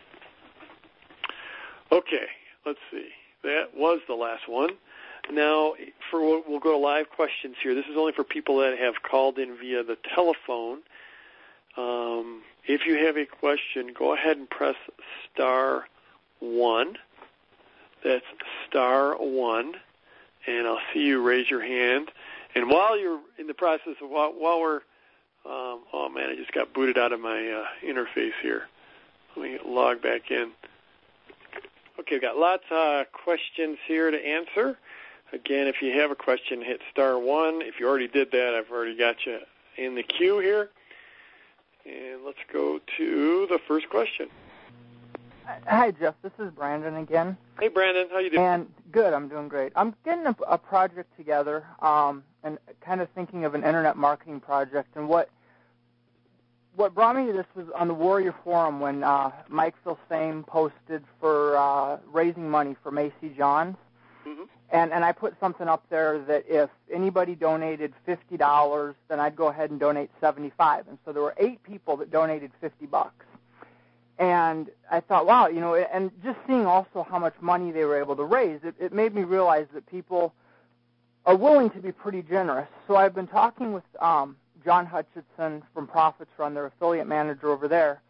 Okay, let's see. That was the last one. Now, for we'll go to live questions here. This is only for people that have called in via the telephone. Um, if you have a question, go ahead and press star one. That's star one, and I'll see you raise your hand. And while you're in the process of while, while we're Um, oh, man, I just got booted out of my uh, interface here. Let me log back in. Okay, we've got lots of questions here to answer. Again, if you have a question, hit star one. If you already did that, I've already got you in the queue here. And let's go to the first question. Hi, Jeff. This is Brandon again. Hey, Brandon. How you doing? And good. I'm doing great. I'm getting a, a project together um, and kind of thinking of an internet marketing project. And what what brought me to this was on the Warrior Forum when uh, Mike Filsame posted for uh, raising money for Macy Johns. Mm-hmm. And, and I put something up there that if anybody donated fifty dollars, then I'd go ahead and donate seventy-five dollars. And so there were eight people that donated fifty bucks. And I thought, wow, you know, and just seeing also how much money they were able to raise, it, it made me realize that people are willing to be pretty generous. So I've been talking with um, John Hutchinson from Profits Run, their affiliate manager over there,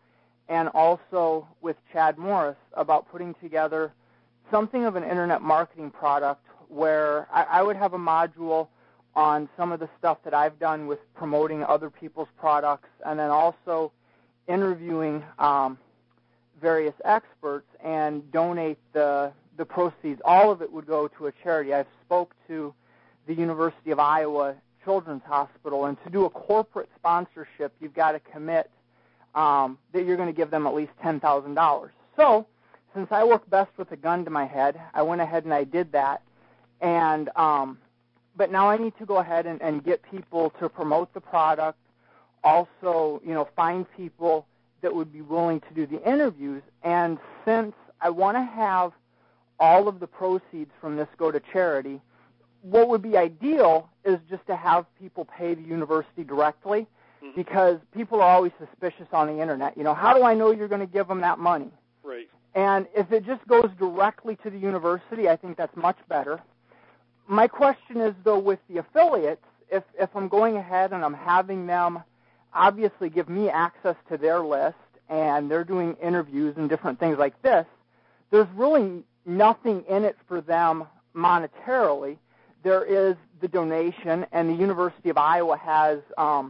and also with Chad Morris about putting together something of an internet marketing product where I, I would have a module on some of the stuff that I've done with promoting other people's products, and then also interviewing um, various experts and donate the the proceeds. All of it would go to a charity. I've spoke to the University of Iowa Children's Hospital, and to do a corporate sponsorship, you've got to commit um, that you're going to give them at least ten thousand dollars. So, since I work best with a gun to my head, I went ahead and I did that. And um, but now I need to go ahead and, and get people to promote the product. Also, you know, find people that would be willing to do the interviews. And since I want to have all of the proceeds from this go to charity, what would be ideal is just to have people pay the university directly, because people are always suspicious on the internet. You know, how do I know you're going to give them that money? Right. And if it just goes directly to the university, I think that's much better. My question is, though, with the affiliates, if, if I'm going ahead and I'm having them obviously give me access to their list and they're doing interviews and different things like this, there's really nothing in it for them monetarily. There is the donation, and the University of Iowa has, um,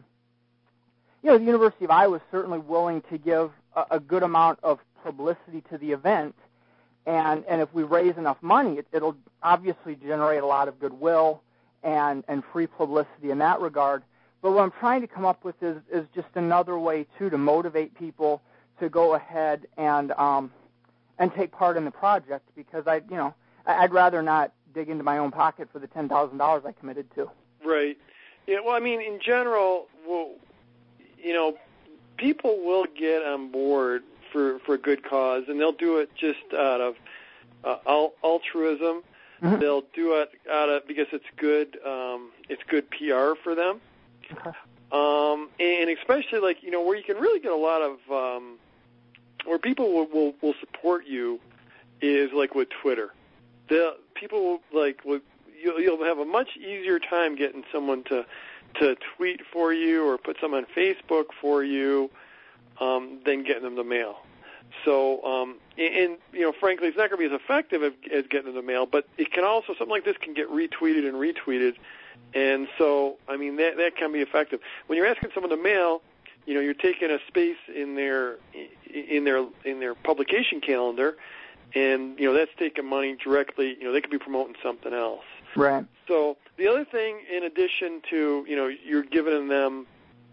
you know, the University of Iowa is certainly willing to give a, a good amount of publicity to the event. And, and if we raise enough money, it, it'll obviously generate a lot of goodwill and, and free publicity in that regard. But what I'm trying to come up with is, is just another way, too, to motivate people to go ahead and um, and take part in the project, because I, you know, I'd rather not dig into my own pocket for the ten thousand dollars I committed to. Right. Yeah. Well, I mean, in general, well, you know, people will get on board for, for a good cause, and they'll do it just out of uh, altruism. Mm-hmm. They'll do it out of because it's good. Um, it's good P R for them. Okay. Um, and especially like you know where you can really get a lot of um, where people will, will will support you is like with Twitter. The people like will, you'll, you'll have a much easier time getting someone to to tweet for you or put some on Facebook for you um, than getting them the mail. So, um, and, and you know, frankly, it's not going to be as effective as, as getting them the mail, but it can also something like this can get retweeted and retweeted, and so I mean that that can be effective. When you're asking someone to mail, you know, you're taking a space in their in their in their publication calendar. And, you know, that's taking money directly. You know, they could be promoting something else. Right. So the other thing, in addition to, you know, you're giving them,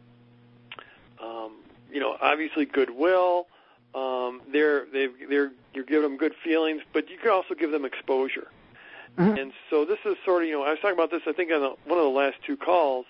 um, you know, obviously goodwill. Um, they're, they've, they're, you're giving them good feelings, but you can also give them exposure. Mm-hmm. And so this is sort of, you know, I was talking about this, I think, on the, one of the last two calls,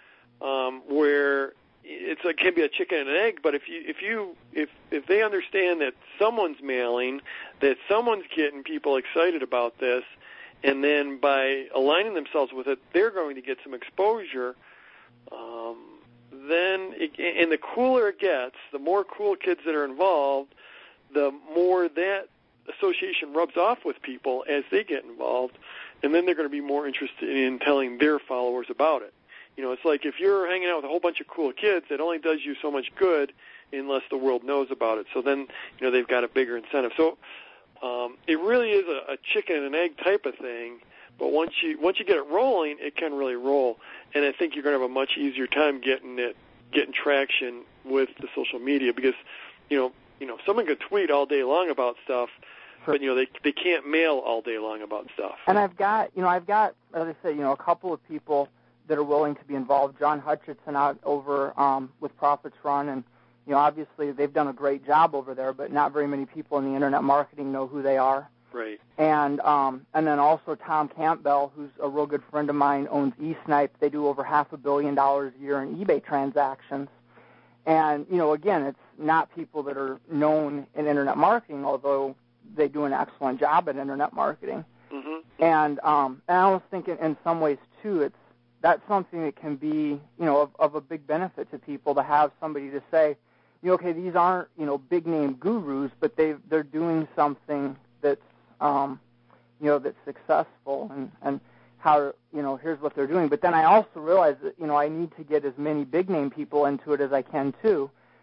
um, where it's it can be a chicken and an egg, but if you if you if if they understand that someone's mailing, that someone's getting people excited about this, and then by aligning themselves with it, they're going to get some exposure. Um, then, it, and the cooler it gets, the more cool kids that are involved, the more that association rubs off with people as they get involved, and then they're going to be more interested in telling their followers about it. You know, it's like if you're hanging out with a whole bunch of cool kids, it only does you so much good unless the world knows about it. So then, you know, they've got a bigger incentive. So um, it really is a, a chicken and an egg type of thing. But once you once you get it rolling, it can really roll. And I think you're going to have a much easier time getting it, getting traction with the social media because, you know, you know, someone could tweet all day long about stuff, sure. but you know, they they can't mail all day long about stuff. And I've got, you know, I've got, as I say, you know, a couple of people that are willing to be involved. John Hutchinson out over um, with Profits Run, and you know, obviously they've done a great job over there, but not very many people in the internet marketing know who they are. Right. And um, and then also Tom Campbell, who's a real good friend of mine, owns eSnipe. They do over half a billion dollars a year in eBay transactions. And you know, again, it's not people that are known in internet marketing, although they do an excellent job at internet marketing. Mm-hmm. And um, and I was thinking, in some ways too, it's that's something that can be, you know, of, of a big benefit to people to have somebody to say, you know, okay, these aren't, you know, big name gurus, but they they're doing something that's, um, you know, that's successful, and and how, you know, here's what they're doing. But then I also realized that, you know, I need to get as many big name people into it as I can too,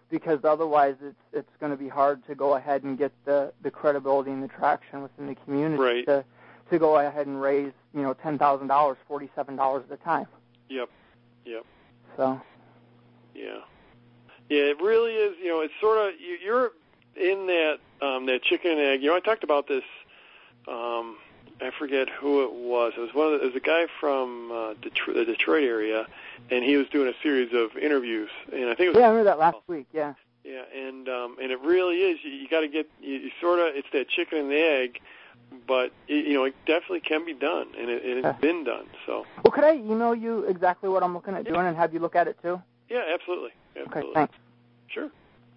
because otherwise it's it's going to be hard to go ahead and get the, the credibility and the traction within the community right. to to go ahead and raise, you know, ten thousand dollars, forty-seven dollars at a time. Yep, yep. So. Yeah. Yeah, it really is, you know, it's sort of, you, you're in that um, that chicken and egg. You know, I talked about this, um, I forget who it was. It was one of the, it was a guy from uh, Detroit, the Detroit area, and he was doing a series of interviews. And I think it was, yeah, I remember that last week. Yeah. Yeah, and um, and it really is. You, you got to get you, you sort of. It's that chicken and the egg, but it, you know it definitely can be done, and it, and it's okay. been done. So. Well, could I email you exactly what I'm looking at doing and have you look at it too? Yeah, absolutely. absolutely. Okay, thanks. Sure.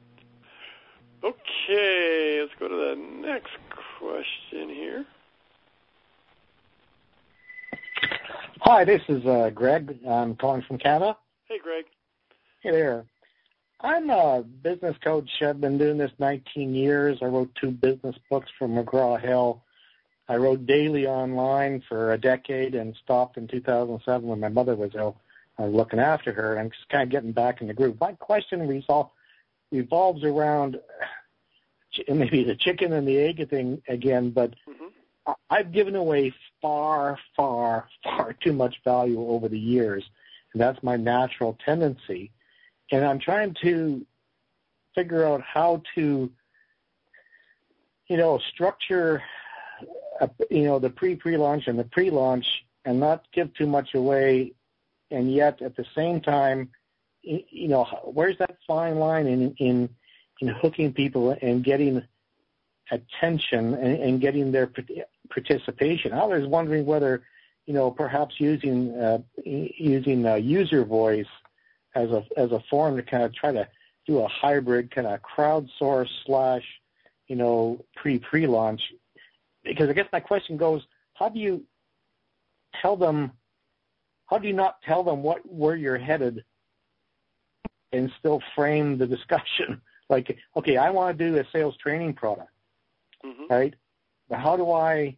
Okay, let's go to the next question here. Hi, this is uh, Greg. I'm calling from Canada. Hey, Greg. Hey there. I'm a business coach. I've been doing this nineteen years. I wrote two business books for McGraw-Hill. I wrote daily online for a decade and stopped in two thousand seven when my mother was ill. I was looking after her, and I'm just kind of getting back in the groove. My question resol- revolves around maybe the chicken and the egg thing again, but mm-hmm. I've given away far, far, far too much value over the years, and that's my natural tendency. And I'm trying to figure out how to, you know, structure, a, you know, the pre-pre-launch and the pre-launch and not give too much away, and yet at the same time, you know, where's that fine line in in, in hooking people and getting attention and, and getting their participation? I was wondering whether, you know, perhaps using uh, using uh, user voice as a as a form to kind of try to do a hybrid kind of crowdsource slash, you know, pre pre launch. Because I guess my question goes, how do you tell them? How do you not tell them what where you're headed, and still frame the discussion? Like, okay, I want to do a sales training product, mm-hmm. right? But how do I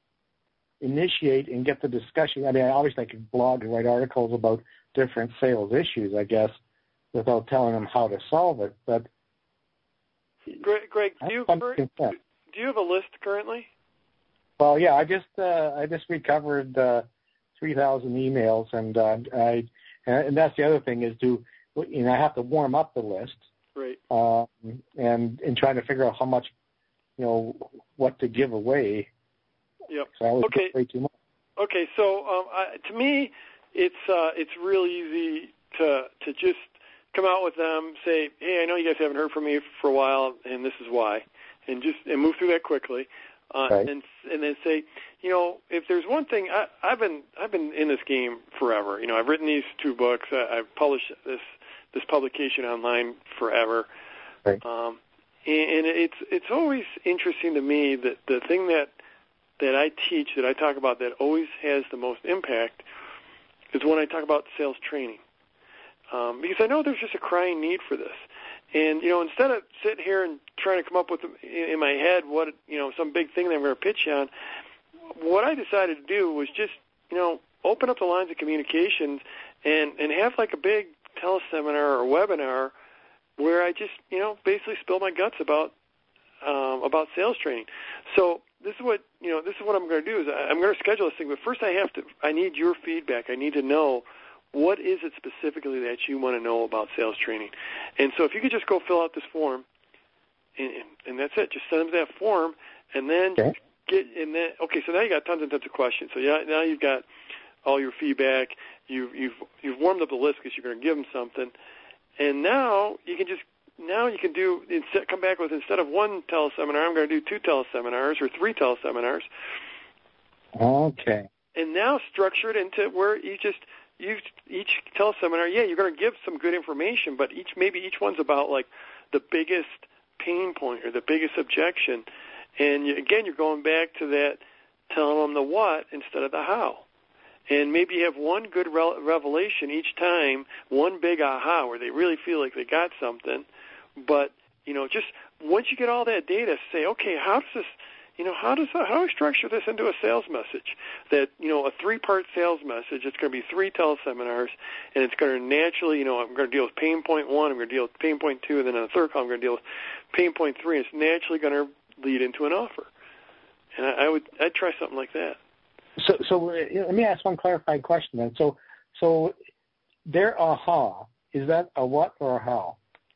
initiate and get the discussion? I mean, obviously I could blog and write articles about different sales issues, I guess, without telling them how to solve it. But Greg, Greg do you current, do you have a list currently? Well, yeah, I just uh, I just recovered uh, three thousand emails, and uh, I and that's the other thing is to you know I have to warm up the list, right? Um, and and trying to figure out how much, you know, what to give away. Yep. So I was okay. way too much. Okay, so um, I, to me, it's uh, it's real easy to to just come out with them, say, hey, I know you guys haven't heard from me for a while, and this is why, and just and move through that quickly. Uh, right. and and then say, you know, if there's one thing, I, I've been I've been in this game forever. You know, I've written these two books. I, I've published this this publication online forever. Right. Um, and, and it's it's always interesting to me that the thing that that I teach, that I talk about, that always has the most impact, is when I talk about sales training, um, because I know there's just a crying need for this. And, you know, instead of sitting here and trying to come up with in my head what, you know, some big thing that I'm going to pitch on, what I decided to do was just, you know, open up the lines of communications and, and have like a big teleseminar or webinar where I just, you know, basically spill my guts about um, about sales training. So this is what, you know, this is what I'm going to do is I'm going to schedule this thing, but first I have to, I need your feedback. I need to know, what is it specifically that you want to know about sales training? And so if you could just go fill out this form, and, and that's it. Just send them that form, and then okay. get and then okay. So now you got tons and tons of questions. So yeah, now you've got all your feedback. You've you've you've warmed up the list because you're going to give them something, and now you can just now you can do instead come back with instead of one teleseminar, I'm going to do two teleseminars or three teleseminars. Okay. And now structure it into where you just. You, each teleseminar, yeah, you're going to give some good information, but each maybe each one's about like the biggest pain point or the biggest objection. And you, again, you're going back to that, telling them the what instead of the how. And maybe you have one good re- revelation each time, one big aha where they really feel like they got something. But, you know, just once you get all that data, say, okay, how does this, you know, how does how do I structure this into a sales message? That, you know, a three-part sales message, it's going to be three teleseminars, and it's going to naturally, you know, I'm going to deal with pain point one, I'm going to deal with pain point two, and then on the third call, I'm going to deal with pain point three, and it's naturally going to lead into an offer. And I, I would, I'd try something like that. So, so uh, let me ask one clarifying question then. So, so their aha, is that a what or a how?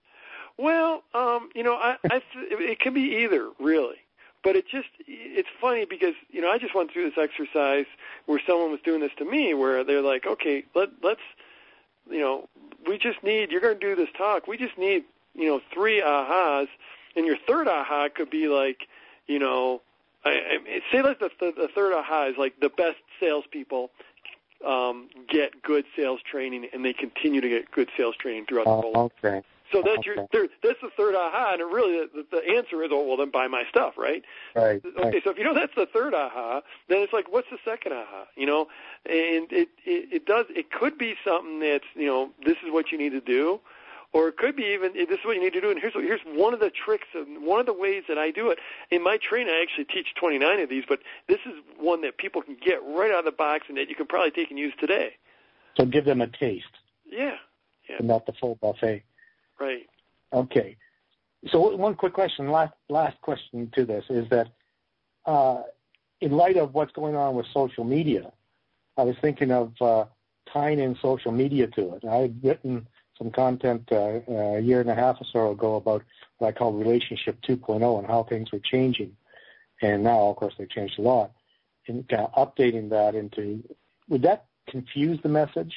Well, um, you know, I, I th- it can be either, really. But it just, it's funny because, you know, I just went through this exercise where someone was doing this to me where they're like, okay, let, let's, you know, we just need, you're going to do this talk, we just need, you know, three ahas, and your third aha could be like, you know, I, I say like the, the, the third aha is like the best salespeople um, get good sales training, and they continue to get good sales training throughout the whole. Oh, okay. So that's okay. your third, that's the third aha, and it really the, the answer is, oh, well, then buy my stuff, right? Right. Okay, right. so if you know that's the third aha, then it's like, what's the second aha? You know, and it, it it does it could be something that's, you know, this is what you need to do, or it could be even this is what you need to do. And here's here's one of the tricks, and one of the ways that I do it in my training. I actually teach twenty-nine of these, but this is one that people can get right out of the box, and that you can probably take and use today. So give them a taste. Yeah. Yeah. And not the full buffet. Right. Okay. So one quick question, last last question to this is that uh, in light of what's going on with social media, I was thinking of uh, tying in social media to it. I had written some content uh, a year and a half or so ago about what I call Relationship two point oh and how things were changing. And now, of course, they've changed a lot. And kind of updating that into, would that confuse the message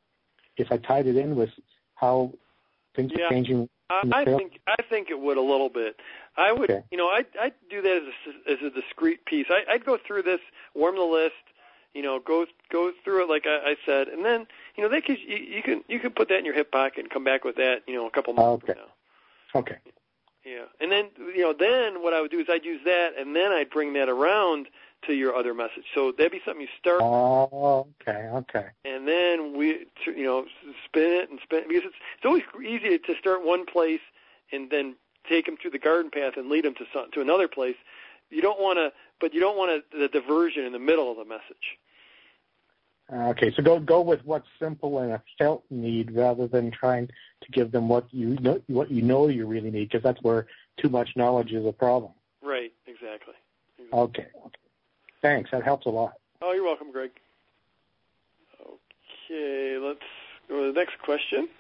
if I tied it in with how things yeah. are changing? I, I think I think it would a little bit. I would, okay. you know, I'd, I'd do that as a, as a discrete piece. I, I'd go through this, warm the list, you know, go go through it like I, I said, and then, you know, they could, you, you can you can put that in your hip pocket and come back with that, you know, a couple months okay. from now. Okay. Yeah, and then, you know, then what I would do is I'd use that, and then I'd bring that around to your other message. So that'd be something you start. Oh, okay, okay. And then we, you know, spin it and spin it, because it's it's always easy to start one place and then take them through the garden path and lead them to some, to another place. You don't want to, but you don't want to, the diversion in the middle of the message. Okay, so go go with what's simple and a felt need rather than trying to give them what you know what you know you really need, because that's where too much knowledge is a problem. Right. Exactly. exactly. Okay. Okay. Thanks. That helps a lot. Oh, you're welcome, Greg. Okay, let's go to the next question.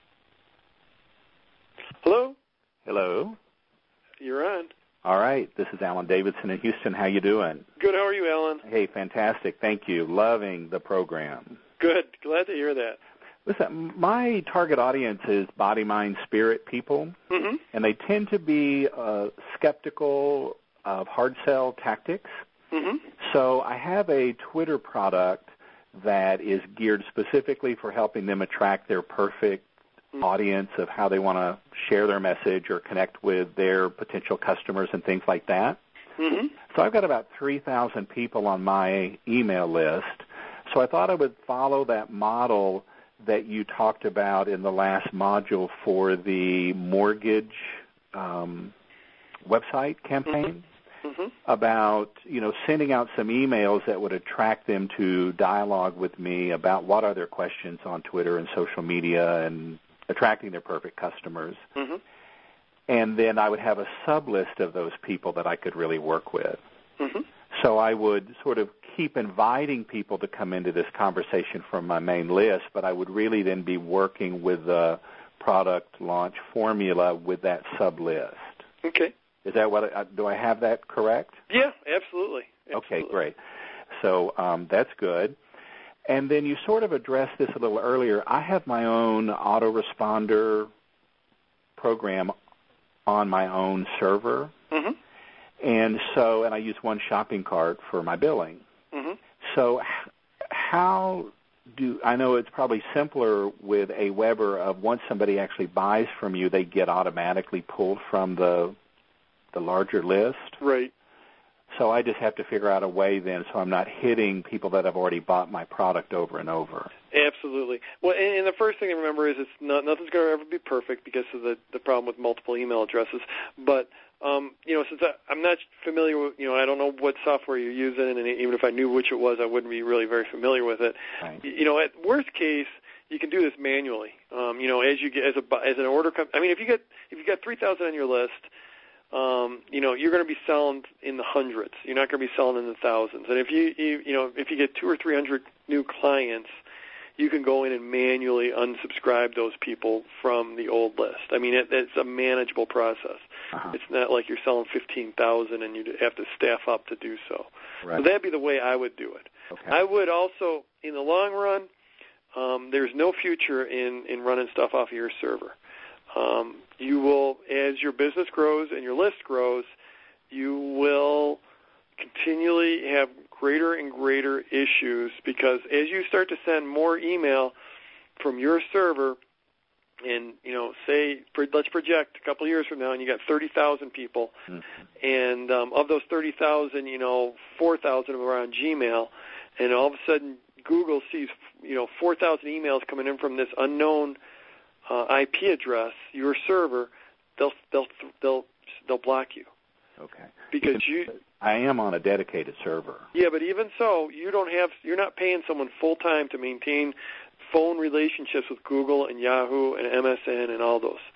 Hello? Hello. You're on. All right. This is Alan Davidson in Houston. How you doing? Good. How are you, Alan? Hey, fantastic. Thank you. Loving the program. Good. Glad to hear that. Listen, my target audience is body, mind, spirit people, mm-hmm. and they tend to be uh, skeptical of hard sell tactics. Mm-hmm. So I have a Twitter product that is geared specifically for helping them attract their perfect mm-hmm. audience of how they want to share their message or connect with their potential customers and things like that. Mm-hmm. So I've got about three thousand people on my email list. So I thought I would follow that model that you talked about in the last module for the mortgage um, website campaign. Mm-hmm. Mm-hmm. About, you know, sending out some emails that would attract them to dialogue with me about what are their questions on Twitter and social media and attracting their perfect customers. Mm-hmm. And then I would have a sub-list of those people that I could really work with. Mm-hmm. So I would sort of keep inviting people to come into this conversation from my main list, but I would really then be working with the product launch formula with that sub-list. Okay. Is that what I, do I have that correct? Yeah, absolutely. absolutely. Okay, great. So um, that's good. And then you sort of addressed this a little earlier. I have my own autoresponder program on my own server. Mm-hmm. And so, and I use one shopping cart for my billing. Mm-hmm. So how do, I know it's probably simpler with Aweber of once somebody actually buys from you, they get automatically pulled from the the larger list. Right. So I just have to figure out a way then so I'm not hitting people that have already bought my product over and over. Absolutely. Well, and, and the first thing to remember is it's not, nothing's going to ever be perfect because of the, the problem with multiple email addresses. But, um, you know, since I, I'm not familiar with, you know, I don't know what software you're using, and even if I knew which it was, I wouldn't be really very familiar with it. Right. You know, at worst case, you can do this manually. Um, you know, as you get, as a, as an order comes, I mean, if you get, if you got three thousand on your list, Um, you know, you're going to be selling in the hundreds. You're not going to be selling in the thousands. And if you, you, you know, if you get two or three hundred new clients, you can go in and manually unsubscribe those people from the old list. I mean, it, it's a manageable process. Uh-huh. It's not like you're selling fifteen thousand and you have to staff up to do so. Right. So that'd be the way I would do it. Okay. I would also, in the long run, um, there's no future in, in running stuff off of your server. Um, you will, as your business grows and your list grows, you will continually have greater and greater issues because as you start to send more email from your server, and, you know, say, let's project a couple of years from now, and you got thirty thousand people, mm-hmm. and um, of those thirty thousand, you know, four thousand are on Gmail, and all of a sudden Google sees, you know, four thousand emails coming in from this unknown Uh, I P address, your server, they'll they'll they'll they'll block you. Okay. Because you, I am on a dedicated server. Yeah, but even so, you don't have you're not paying someone full time to maintain phone relationships with Google and Yahoo and M S N and all those.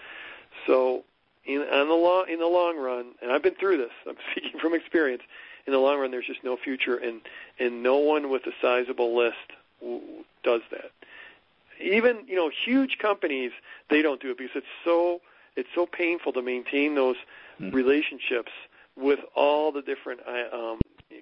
So, in on the long in the long run, and I've been through this. I'm speaking from experience. In the long run, there's just no future, and and no one with a sizable list w- does that. Even, you know, huge companies, they don't do it because it's so it's so painful to maintain those mm-hmm. relationships with all the different um,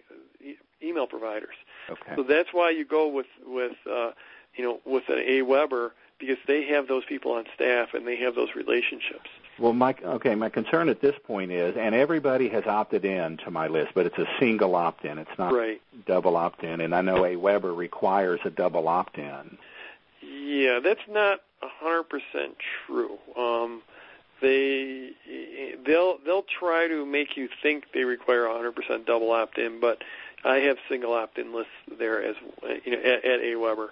e- email providers. Okay. So that's why you go with with uh, you know with an AWeber because they have those people on staff and they have those relationships. Well, my okay, my concern at this point is, and everybody has opted in to my list, but it's a single opt-in. It's not right. double opt-in, and I know AWeber requires a double opt-in. Yeah, that's not a hundred percent true. Um, they they'll they'll try to make you think they require a hundred percent double opt-in, but I have single opt-in lists there as you know at, at AWeber.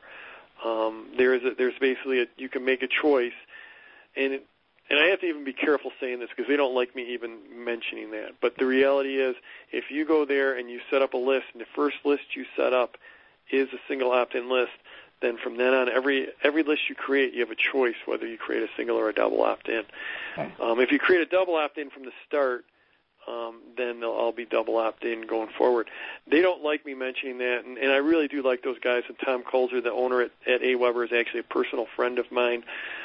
Um, there is a, there's basically a, you can make a choice, and it, and I have to even be careful saying this because they don't like me even mentioning that. But the reality is, if you go there and you set up a list, and the first list you set up is a single opt-in list, then from then on, every every list you create, you have a choice whether you create a single or a double opt-in. Okay. Um, if you create a double opt-in from the start, um, then they'll all be double opt-in going forward. They don't like me mentioning that, and, and I really do like those guys. And Tom Colzer, the owner at, at AWeber, is actually a personal friend of mine.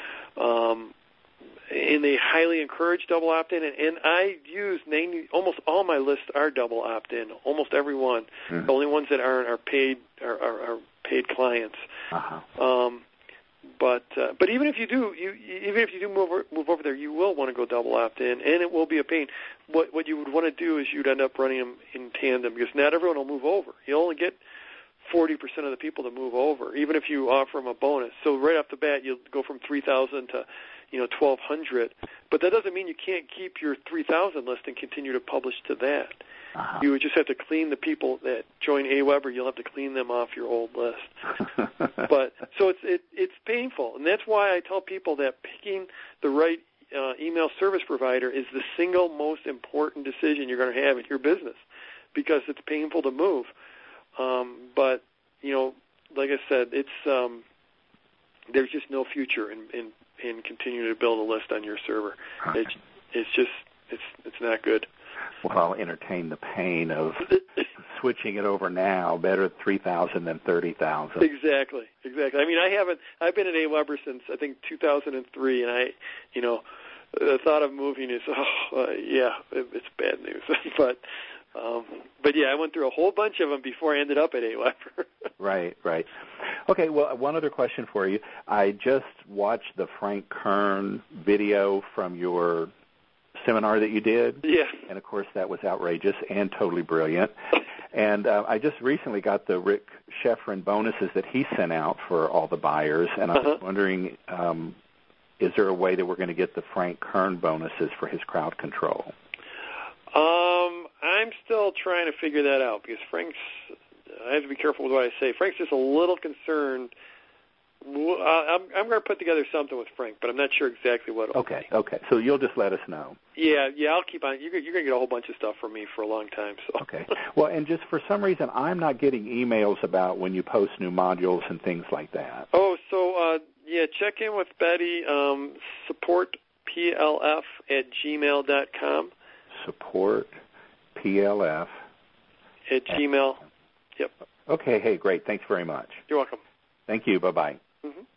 Um, and they highly encourage double opt-in, and, and I use ninety, almost all my lists are double opt-in, almost every one. Mm-hmm. The only ones that aren't are paid are, are, are paid clients. Uh-huh. Um, but uh, but even if you do, you even if you do move over, move over there, you will want to go double opt-in, and it will be a pain. What what you would want to do is you'd end up running them in tandem because not everyone will move over. You only get forty percent of the people to move over, even if you offer them a bonus. So right off the bat, you'll go from three thousand to you know twelve hundred. But that doesn't mean you can't keep your three thousand list and continue to publish to that. Uh-huh. You would just have to clean the people that join AWeber. You'll have to clean them off your old list. But so it's it, it's painful, and that's why I tell people that picking the right uh, email service provider is the single most important decision you're going to have in your business, because it's painful to move. Um, but you know, like I said, it's um, there's just no future in, in in continuing to build a list on your server. Okay. It's it's just it's it's not good. Well, I'll entertain the pain of switching it over now. Better three thousand than thirty thousand. Exactly, exactly. I mean, I haven't. I've been at AWeber since I think two thousand three, and I, you know, the thought of moving is, oh, uh, yeah, it, it's bad news. but, um, but yeah, I went through a whole bunch of them before I ended up at AWeber. Right, right. Okay. Well, one other question for you. I just watched the Frank Kern video from your seminar that you did. Yeah. And, of course, that was outrageous and totally brilliant. And uh, I just recently got the Rick Sheffrin bonuses that he sent out for all the buyers, and I was uh-huh. wondering, um, is there a way that we're going to get the Frank Kern bonuses for his crowd control? Um, I I'm still trying to figure that out because Frank's, I have to be careful with what I say. Frank's just a little concerned. I'm, I'm going to put together something with Frank, but I'm not sure exactly what it'll Okay, be. okay. So you'll just let us know. Yeah, yeah, I'll keep on. You're, you're going to get a whole bunch of stuff from me for a long time. So. Okay. Well, and just for some reason, I'm not getting emails about when you post new modules and things like that. Oh, so, uh, yeah, check in with Betty, um, support P L F at gmail dot com. Support P L F at Gmail. Yep. Okay, hey, great. Thanks very much. You're welcome. Thank you. Bye-bye. Mm-hmm.